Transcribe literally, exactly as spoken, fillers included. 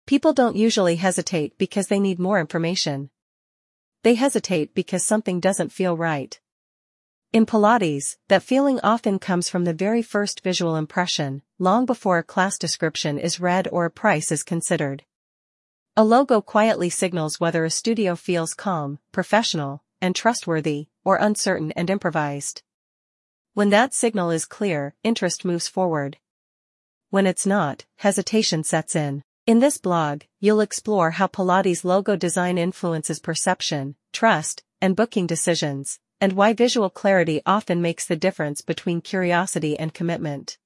People don't usually hesitate because they need more information. They hesitate because something doesn't feel right. In Pilates, that feeling often comes from the very first visual impression, long before a class description is read or a price is considered. A logo quietly signals whether a studio feels calm, professional, and trustworthy, or uncertain and improvised. When that signal is clear, interest moves forward. When it's not, hesitation sets in. In this blog, you'll explore how Pilates logo design influences perception, trust, and booking decisions, and why visual clarity often makes the difference between curiosity and commitment.